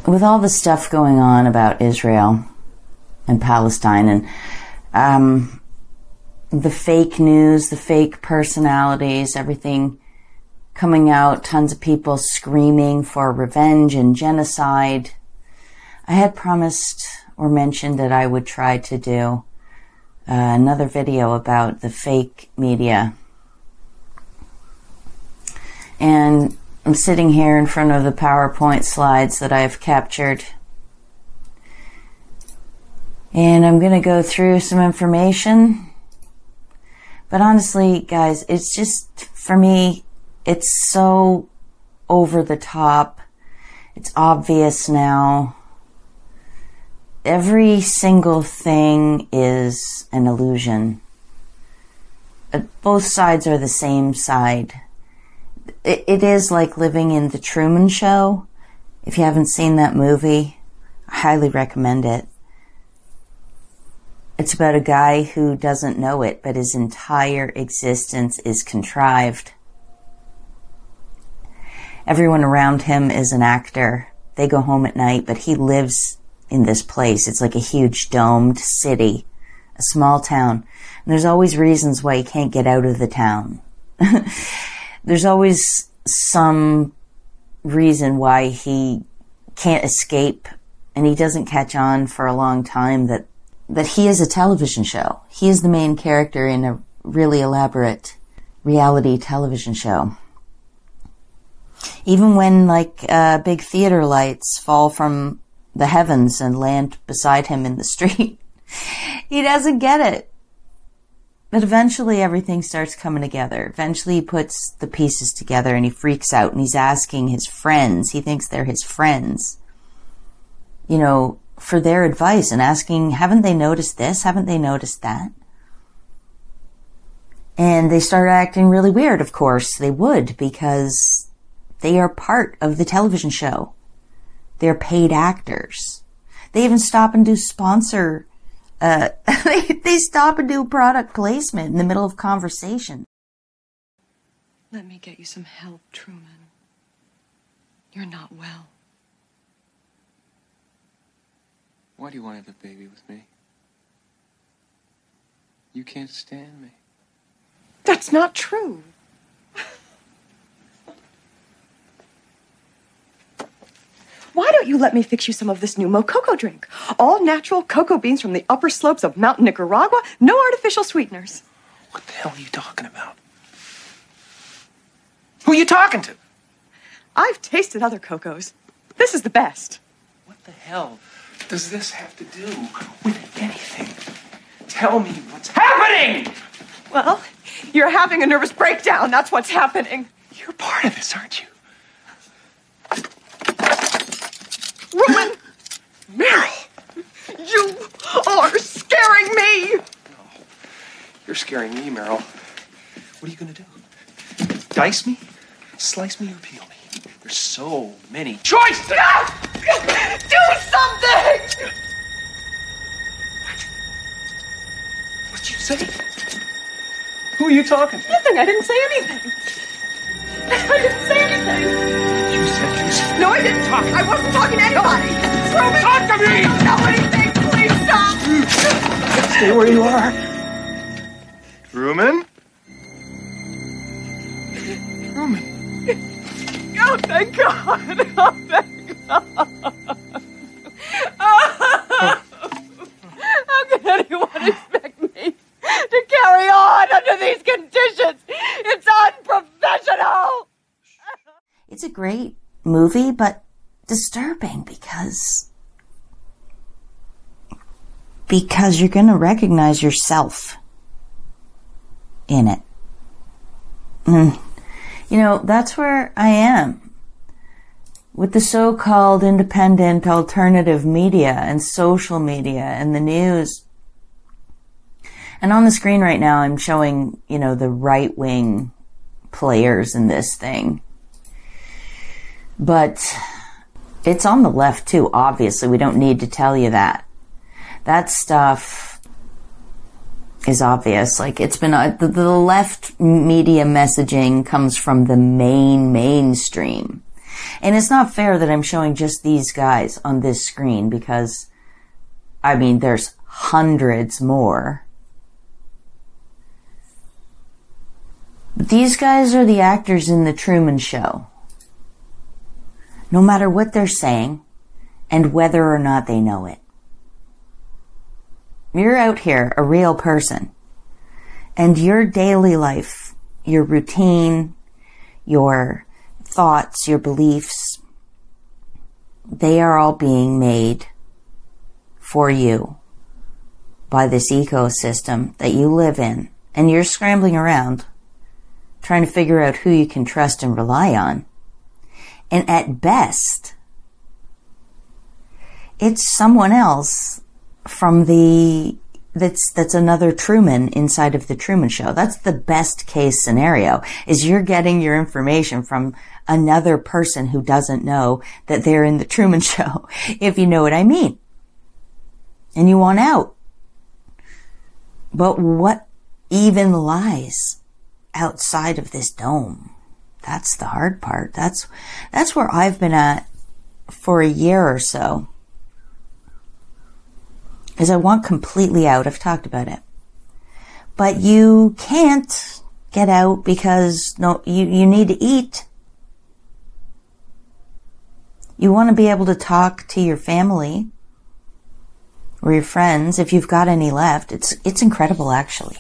with all the stuff going on about Israel and Palestine and the fake news, the fake personalities, everything coming out, tons of people screaming for revenge and genocide, I had promised or mentioned that I would try to do another video about the fake media. And I'm sitting here in front of the PowerPoint slides that I've captured. And I'm going to go through some information. But honestly, guys, it's just, for me, it's so over the top. It's obvious now. Every single thing is an illusion. Both sides are the same side. It is like living in The Truman Show. If you haven't seen that movie, I highly recommend it. It's about a guy who doesn't know it, but his entire existence is contrived. Everyone around him is an actor. They go home at night, but he lives in this place. It's like a huge domed city, a small town. And there's always reasons why he can't get out of the town. There's always some reason why he can't escape, and he doesn't catch on for a long time that he is a television show. He is the main character in a really elaborate reality television show. Even when, like, big theater lights fall from the heavens and land beside him in the street, he doesn't get it. But eventually everything starts coming together. Eventually he puts the pieces together and he freaks out and he's asking his friends. He thinks they're his friends, you know, for their advice and asking, haven't they noticed this? Haven't they noticed that? And they start acting really weird, of course. They would, because they are part of the television show. They're paid actors. They even stop and do sponsor they stop and do product placement in the middle of conversation. Let me get you some help, Truman. You're not well. Why do you want to have a baby with me? You can't stand me. That's not true. Why don't you let me fix you some of this new Mococo drink? All natural cocoa beans from the upper slopes of Mountain Nicaragua, no artificial sweeteners. What the hell are you talking about? Who are you talking to? I've tasted other cocos. This is the best. What the hell does this have to do with anything? Tell me what's happening! Well, you're having a nervous breakdown. That's what's happening. You're part of this, aren't you? Roman! Meryl! You are scaring me! No, you're scaring me, Meryl. What are you gonna do? Dice me? Slice me or peel me? There's so many choices! No! Do something! What? What'd you say? Who are you talking to? Nothing. I didn't say anything. I didn't say anything. You said you said... No, I didn't talk. I wasn't talking to anybody. Roman! Talk to me! I don't know anything. Please stop. Stay where you are. Truman? Truman. Oh, thank God. Oh, thank God. How can anyone expect me to carry on under these conditions? It's unprofessional. It's a great movie, but disturbing because you're going to recognize yourself in it. And, you know, that's where I am with the so-called independent alternative media and social media and the news. And on the screen right now, I'm showing, you know, the right-wing players in this thing. But it's on the left too, obviously. We don't need to tell you that. That stuff is obvious. Like, it's been, the left media messaging comes from the mainstream. And it's not fair that I'm showing just these guys on this screen because, I mean, there's hundreds more. But these guys are the actors in The Truman Show. No matter what they're saying and whether or not they know it. You're out here, a real person. And your daily life, your routine, your thoughts, your beliefs, they are all being made for you by this ecosystem that you live in. And you're scrambling around trying to figure out who you can trust and rely on. And at best, it's someone else from that's another Truman inside of The Truman Show. That's the best case scenario, is you're getting your information from another person who doesn't know that they're in The Truman Show, if you know what I mean. And you want out. But what even lies outside of this dome? That's the hard part. That's where I've been at for a year or so. Is I want completely out. I've talked about it. But you can't get out because you need to eat. You want to be able to talk to your family or your friends if you've got any left. It's incredible, actually.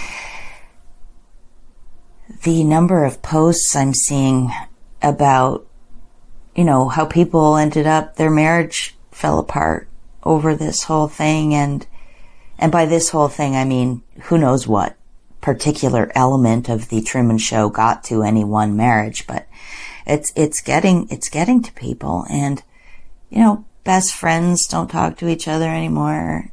The number of posts I'm seeing about, how people ended up, their marriage fell apart over this whole thing. And by this whole thing, I mean, who knows what particular element of the Truman Show got to any one marriage, but it's getting to people. And, best friends don't talk to each other anymore.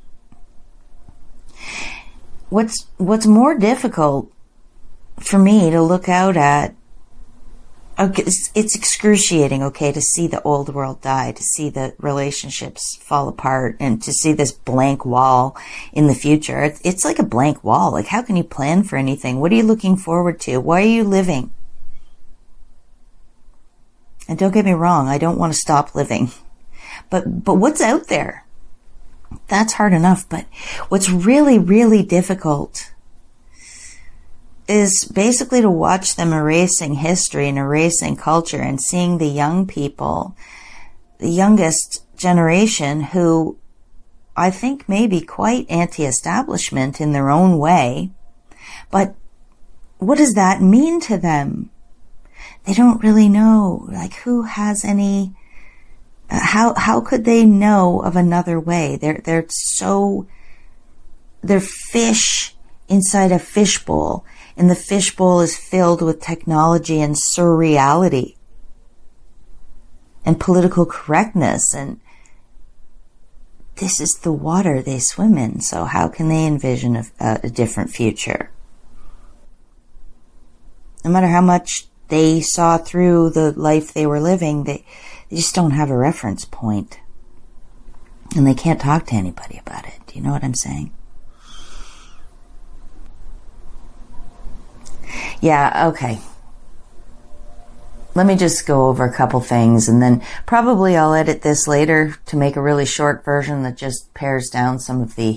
What's more difficult for me to look out at, it's excruciating, to see the old world die, to see the relationships fall apart, and to see this blank wall in the future. It's like a blank wall. Like, how can you plan for anything? What are you looking forward to? Why are you living? And don't get me wrong, I don't want to stop living. But what's out there? That's hard enough. But what's really, really difficult is basically to watch them erasing history and erasing culture and seeing the young people, the youngest generation, who I think may be quite anti-establishment in their own way. But what does that mean to them? They don't really know. Like, who has any, how could they know of another way? They're fish inside a fishbowl. And the fishbowl is filled with technology and surreality and political correctness. And this is the water they swim in. So how can they envision a different future? No matter how much they saw through the life they were living, they just don't have a reference point. And they can't talk to anybody about it. Do you know what I'm saying? Yeah, okay. Let me just go over a couple things, and then probably I'll edit this later to make a really short version that just pares down some of the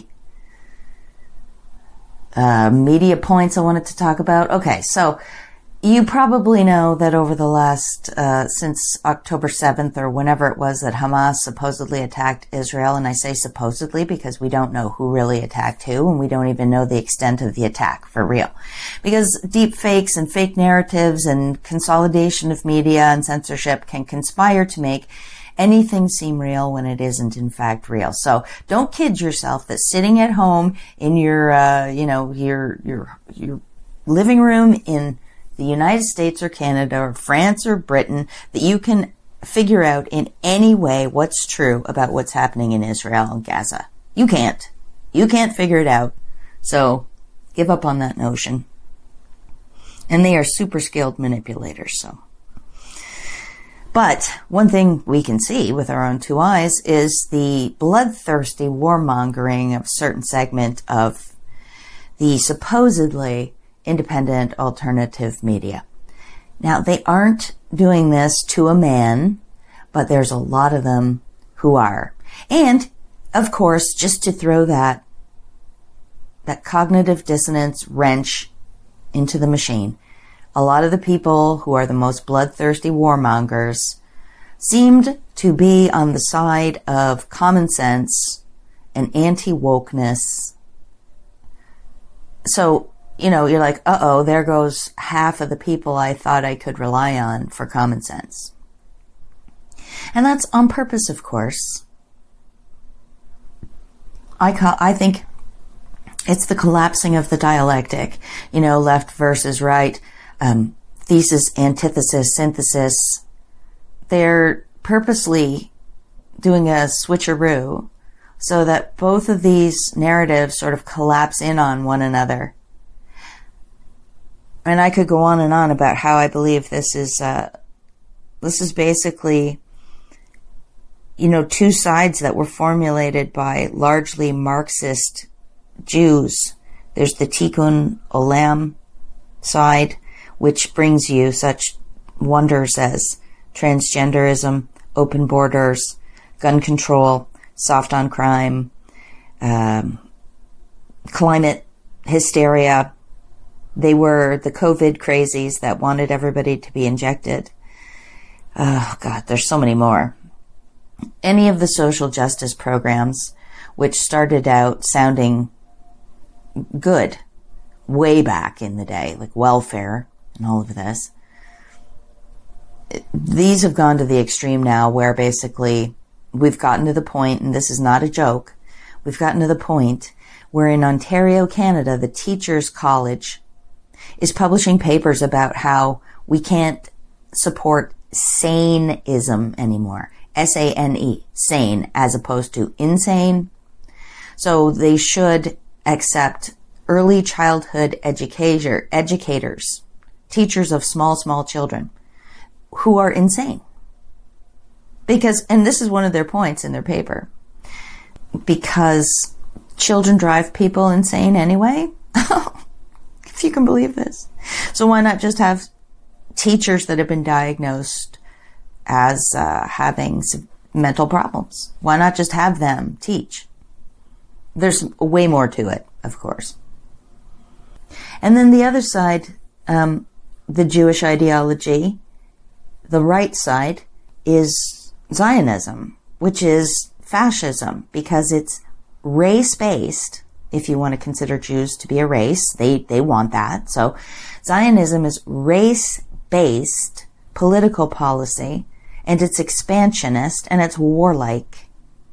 media points I wanted to talk about. Okay, so you probably know that over the last, since October 7th or whenever it was that Hamas supposedly attacked Israel, and I say supposedly because we don't know who really attacked who, and we don't even know the extent of the attack for real. Because deep fakes and fake narratives and consolidation of media and censorship can conspire to make anything seem real when it isn't in fact real. So don't kid yourself that sitting at home in your, your living room in the United States or Canada or France or Britain, that you can figure out in any way what's true about what's happening in Israel and Gaza. You can't. You can't figure it out. So give up on that notion. And they are super skilled manipulators, so. But one thing we can see with our own two eyes is the bloodthirsty warmongering of a certain segment of the supposedly independent alternative media. Now, they aren't doing this to a man, but there's a lot of them who are. And, of course, just to throw that cognitive dissonance wrench into the machine, a lot of the people who are the most bloodthirsty warmongers seemed to be on the side of common sense and anti-wokeness. So, you're like, uh-oh, there goes half of the people I thought I could rely on for common sense. And that's on purpose, of course. I think it's the collapsing of the dialectic, left versus right, thesis, antithesis, synthesis. They're purposely doing a switcheroo so that both of these narratives sort of collapse in on one another. And I could go on and on about how I believe this is basically, two sides that were formulated by largely Marxist Jews. There's the Tikkun Olam side, which brings you such wonders as transgenderism, open borders, gun control, soft on crime, climate hysteria. They were the COVID crazies that wanted everybody to be injected. Oh, God, there's so many more. Any of the social justice programs, which started out sounding good way back in the day, like welfare and all of this, these have gone to the extreme now where basically we've gotten to the point, and this is not a joke, we've gotten to the point where in Ontario, Canada, the Teachers College is publishing papers about how we can't support saneism anymore. S-A-N-E, sane, as opposed to insane. So they should accept early childhood educators, teachers of small children who are insane. Because, and this is one of their points in their paper, because children drive people insane anyway. If you can believe this. So why not just have teachers that have been diagnosed as having mental problems? Why not just have them teach? There's way more to it, of course. And then the other side, the Jewish ideology, the right side, is Zionism, which is fascism, because it's race-based. If you want to consider Jews to be a race, they want that. So Zionism is race-based political policy, and it's expansionist, and it's warlike.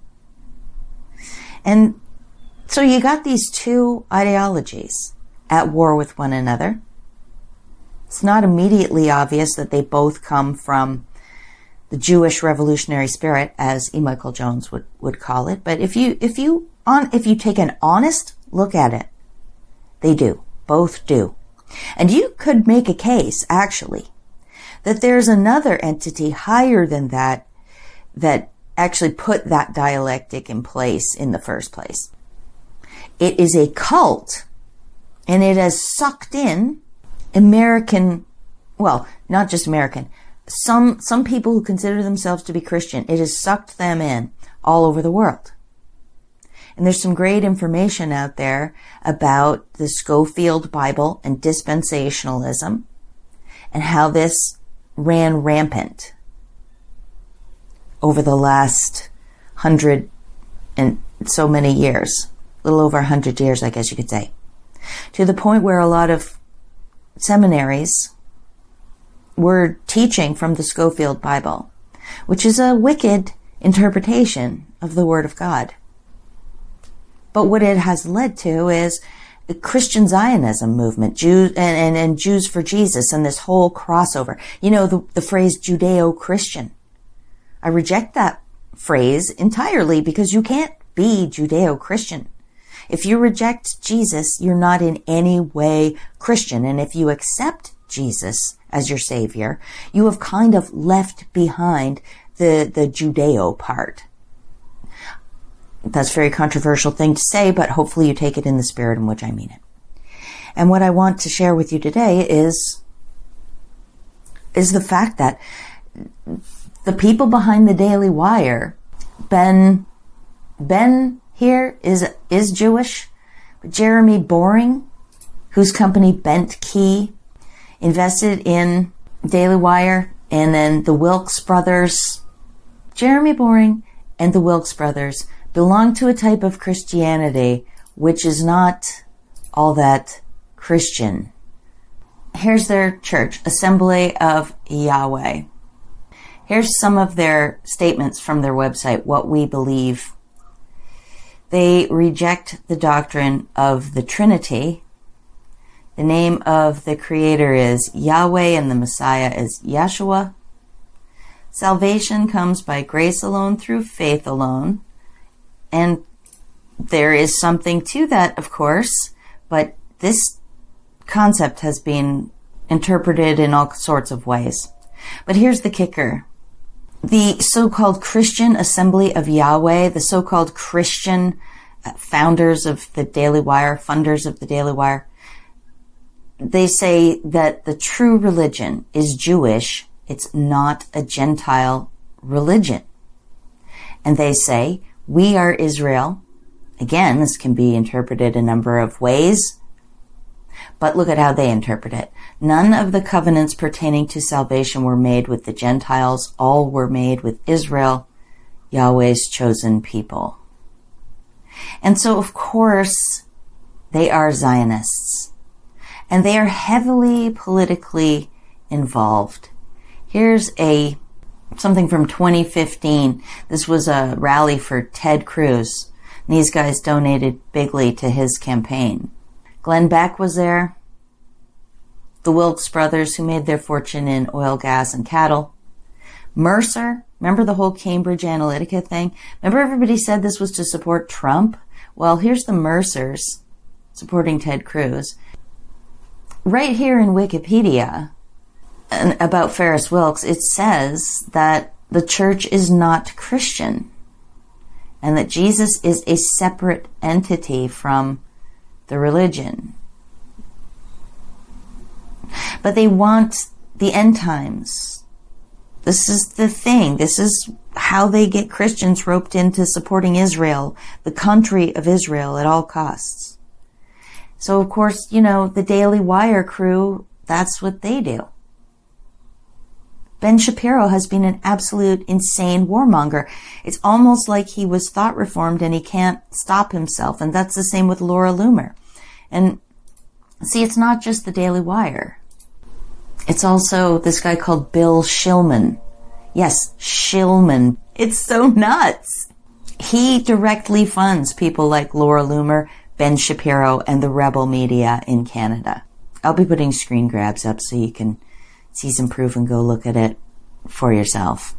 And so you got these two ideologies at war with one another. It's not immediately obvious that they both come from the Jewish revolutionary spirit, as E. Michael Jones would call it. But if you take an honest look at it, they do. Both do. And you could make a case, actually, that there's another entity higher than that actually put that dialectic in place in the first place. It is a cult, and it has sucked in American, well, not just American, some people who consider themselves to be Christian. It has sucked them in all over the world. And there's some great information out there about the Scofield Bible and dispensationalism and how this ran rampant over the last 100 and so many years, a little over 100 years, I guess you could say, to the point where a lot of seminaries were teaching from the Scofield Bible, which is a wicked interpretation of the Word of God. But what it has led to is the Christian Zionism movement, Jews and Jews for Jesus, and this whole crossover. You know, the phrase Judeo-Christian. I reject that phrase entirely because you can't be Judeo-Christian. If you reject Jesus, you're not in any way Christian. And if you accept Jesus as your Savior, you have kind of left behind the Judeo part. That's a very controversial thing to say, but hopefully you take it in the spirit in which I mean it. And what I want to share with you today is is the fact that the people behind the Daily Wire, Ben here is Jewish, but Jeremy Boring, whose company Bent Key invested in Daily Wire, and then the Wilkes brothers. Jeremy Boring and the Wilkes brothers belong to a type of Christianity which is not all that Christian. Here's their church, Assembly of Yahweh. Here's some of their statements from their website, what we believe. They reject the doctrine of the Trinity. The name of the Creator is Yahweh and the Messiah is Yeshua. Salvation comes by grace alone, through faith alone. And there is something to that, of course, but this concept has been interpreted in all sorts of ways. But here's the kicker. The so-called Christian Assembly of Yahweh, the so-called Christian founders of the Daily Wire, funders of the Daily Wire, they say that the true religion is Jewish. It's not a Gentile religion. And they say, we are Israel. Again, this can be interpreted a number of ways, but look at how they interpret it. None of the covenants pertaining to salvation were made with the Gentiles. All were made with Israel, Yahweh's chosen people. And so, of course, they are Zionists. And they are heavily politically involved. Here's something from 2015. This was a rally for Ted Cruz. And these guys donated bigly to his campaign. Glenn Beck was there. The Wilkes brothers, who made their fortune in oil, gas, and cattle. Mercer, remember the whole Cambridge Analytica thing? Remember everybody said this was to support Trump? Well, here's the Mercers supporting Ted Cruz. Right here in Wikipedia, about Ferris Wilkes, it says that the church is not Christian and that Jesus is a separate entity from the religion. But they want the end times. This is the thing. This is how they get Christians roped into supporting Israel, the country of Israel, at all costs. So, of course, the Daily Wire crew, that's what they do. Ben Shapiro has been an absolute insane warmonger. It's almost like he was thought reformed and he can't stop himself. And that's the same with Laura Loomer. And see, it's not just the Daily Wire. It's also this guy called Bill Shillman. Yes, Shillman. It's so nuts. He directly funds people like Laura Loomer, Ben Shapiro, and the rebel media in Canada. I'll be putting screen grabs up so you can see some proof and go look at it for yourself.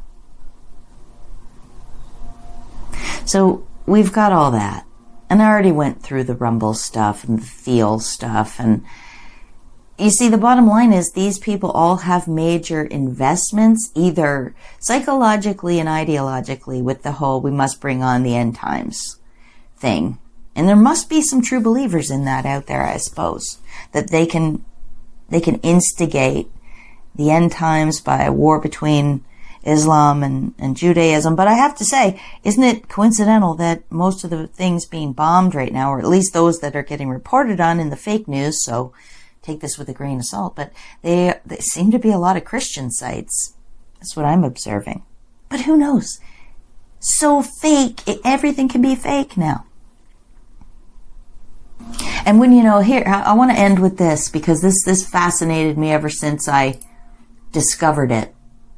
So we've got all that. And I already went through the Rumble stuff and the Thiel stuff. And you see, the bottom line is these people all have major investments, either psychologically and ideologically, with the whole we must bring on the end times thing. And there must be some true believers in that out there, I suppose, that they can instigate the end times by a war between Islam and Judaism. But I have to say, isn't it coincidental that most of the things being bombed right now, or at least those that are getting reported on in the fake news, so take this with a grain of salt, but they seem to be a lot of Christian sites. That's what I'm observing. But who knows? So fake. Everything can be fake now. And when, here, I want to end with this, because this fascinated me ever since I discovered it.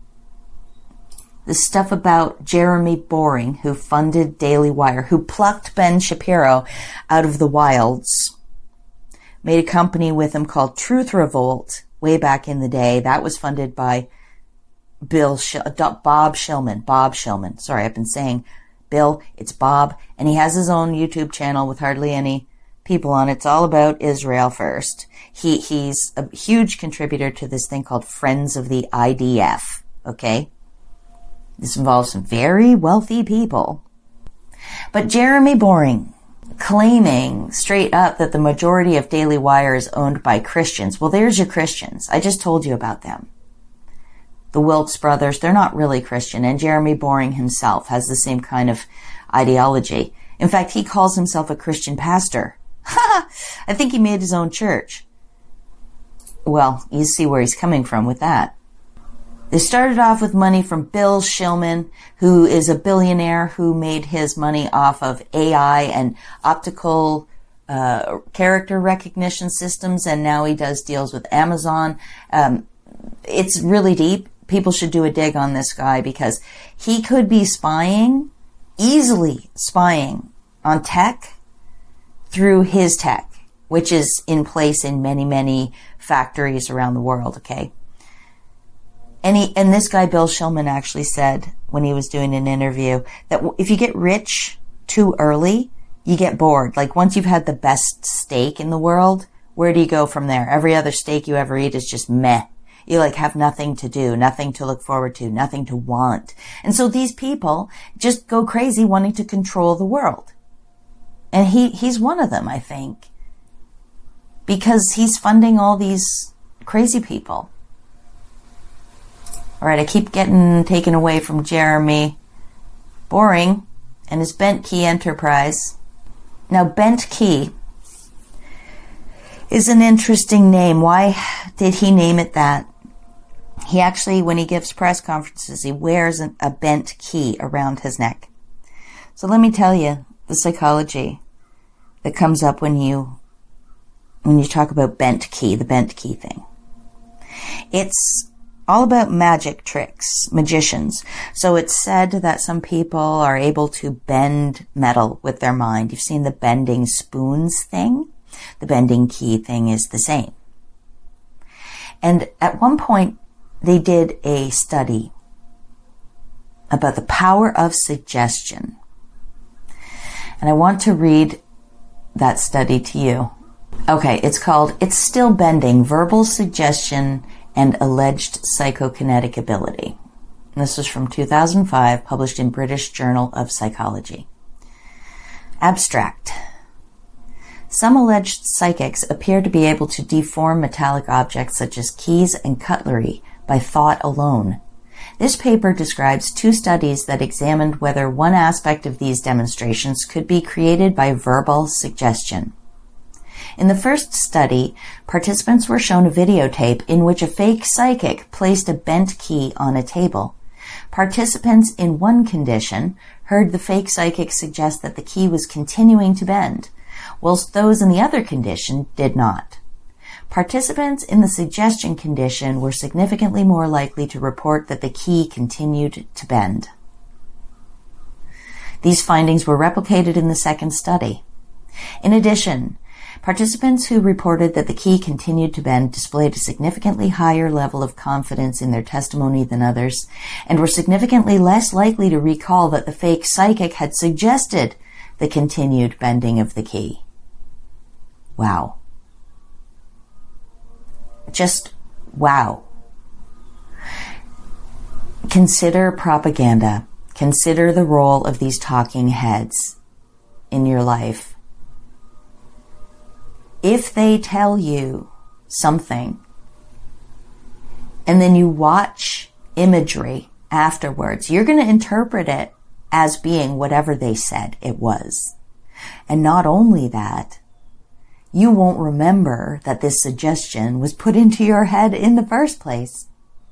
This stuff about Jeremy Boring, who funded Daily Wire, who plucked Ben Shapiro out of the wilds, made a company with him called Truth Revolt way back in the day. That was funded by Bob Shillman. Sorry, I've been saying Bill. It's Bob. And he has his own YouTube channel with hardly any people on it. It's all about Israel first. He's a huge contributor to this thing called Friends of the IDF. Okay? This involves some very wealthy people. But Jeremy Boring, claiming straight up that the majority of Daily Wire is owned by Christians. Well, there's your Christians. I just told you about them. the Wilkes brothers, they're not really Christian. And Jeremy Boring himself has the same kind of ideology. In fact, he calls himself a Christian pastor. I think he made his own church. Well, you see where he's coming from with that. They started off with money from Bill Shillman, who is a billionaire who made his money off of AI and optical character recognition systems, and now he does deals with Amazon. It's really deep. People should do a dig on this guy because he could be easily spying on tech through his tech, which is in place in many, many factories around the world, okay? And this guy, Bill Shillman, actually said when he was doing an interview that if you get rich too early, you get bored. Like once you've had the best steak in the world, where do you go from there? Every other steak you ever eat is just meh. You like have nothing to do, nothing to look forward to, nothing to want. And so these people just go crazy wanting to control the world. And he's one of them, I think, because he's funding all these crazy people. All right, I keep getting taken away from Jeremy Boring and his Bent Key Enterprise. Now, Bent Key is an interesting name. Why did he name it that? He actually, when he gives press conferences, he wears a bent key around his neck. So let me tell you the psychology that comes up when you talk about bent key, the bent key thing. It's all about magic tricks, magicians. So it's said that some people are able to bend metal with their mind. You've seen the bending spoons thing. The bending key thing is the same. And at one point, they did a study about the power of suggestion. And I want to read that study to you. Okay, it's called It's Still Bending, Verbal Suggestion and Alleged Psychokinetic Ability. And this was from 2005, published in British Journal of Psychology. Abstract. Some alleged psychics appear to be able to deform metallic objects such as keys and cutlery by thought alone. This paper describes 2 studies that examined whether one aspect of these demonstrations could be created by verbal suggestion. In the first study, participants were shown a videotape in which a fake psychic placed a bent key on a table. Participants in one condition heard the fake psychic suggest that the key was continuing to bend, whilst those in the other condition did not. Participants in the suggestion condition were significantly more likely to report that the key continued to bend. These findings were replicated in the second study. In addition, participants who reported that the key continued to bend displayed a significantly higher level of confidence in their testimony than others, and were significantly less likely to recall that the fake psychic had suggested the continued bending of the key. Wow. Just wow. Consider propaganda. Consider the role of these talking heads in your life. If they tell you something and then you watch imagery afterwards, you're going to interpret it as being whatever they said it was. And not only that, you won't remember that this suggestion was put into your head in the first place.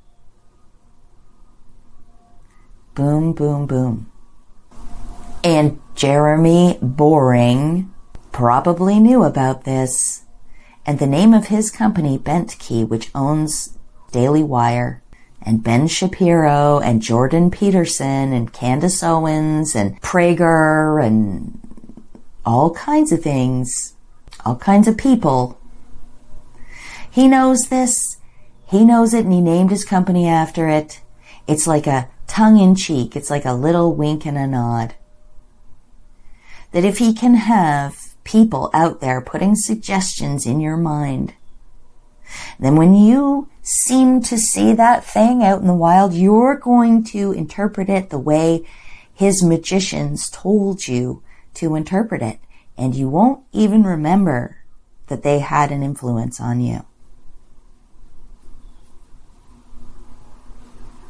Boom, boom, boom. And Jeremy Boring probably knew about this. And the name of his company, Bent Key, which owns Daily Wire, and Ben Shapiro, and Jordan Peterson, and Candace Owens, and Prager, and all kinds of things, all kinds of people. He knows this. He knows it, and he named his company after it. It's like a tongue-in-cheek. It's like a little wink and a nod. That if he can have people out there putting suggestions in your mind, then when you seem to see that thing out in the wild, you're going to interpret it the way his magicians told you to interpret it. And you won't even remember that they had an influence on you.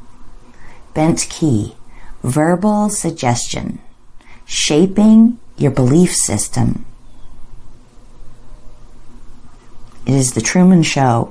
Bent key, verbal suggestion, shaping your belief system. It is the Truman Show.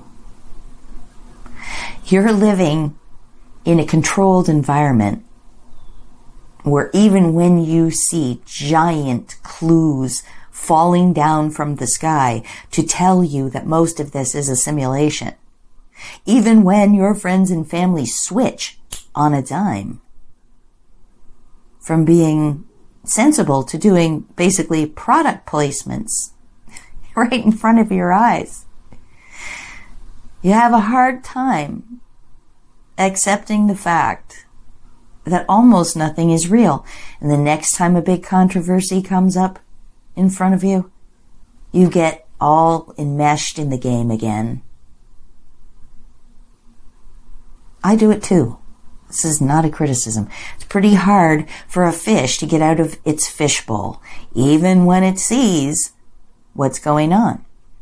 You're living in a controlled environment where even when you see giant clues falling down from the sky to tell you that most of this is a simulation, even when your friends and family switch on a dime from being sensible to doing basically product placements right in front of your eyes, you have a hard time accepting the fact that almost nothing is real. And the next time a big controversy comes up in front of you, you get all enmeshed in the game again. I do it too. This is not a criticism. It's pretty hard for a fish to get out of its fishbowl, even when it sees what's going on.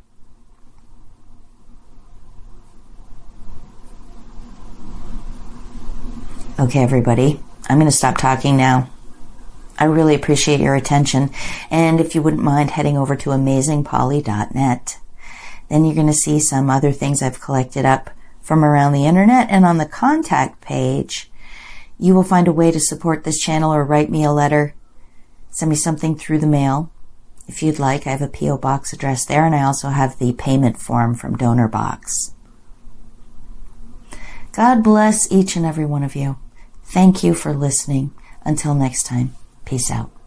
Okay, everybody, I'm going to stop talking now. I really appreciate your attention. And if you wouldn't mind heading over to amazingpolly.net, then you're going to see some other things I've collected up from around the internet. And on the contact page, you will find a way to support this channel or write me a letter. Send me something through the mail. If you'd like, I have a P.O. Box address there, and I also have the payment form from DonorBox. God bless each and every one of you. Thank you for listening. Until next time, peace out.